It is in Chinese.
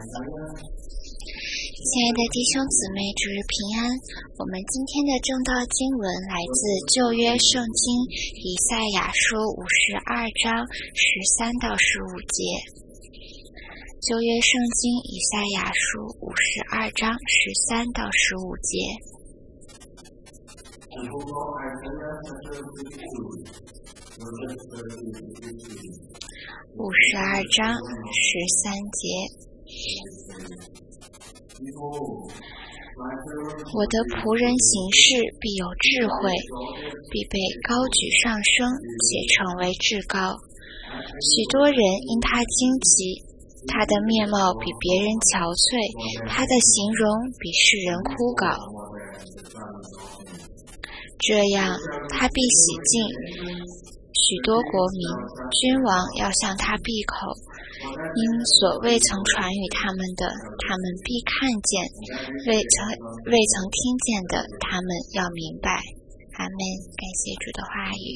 亲爱的弟兄姊妹，主日平安。我们今天的正道经文来自旧约圣经以赛亚书52章13到15节。旧约圣经以赛亚书52章13到15节。52章13节。我的仆人行事必有智慧，必被高举上升，且成为至高。许多人因他惊奇，他的面貌比别人憔悴，他的形容比世人枯槁。这样，他必洗净许多国民，君王要向他闭口。因所未曾传与他们的，他们必看见；未曾听见的，他们要明白。阿们。感谢主的话语。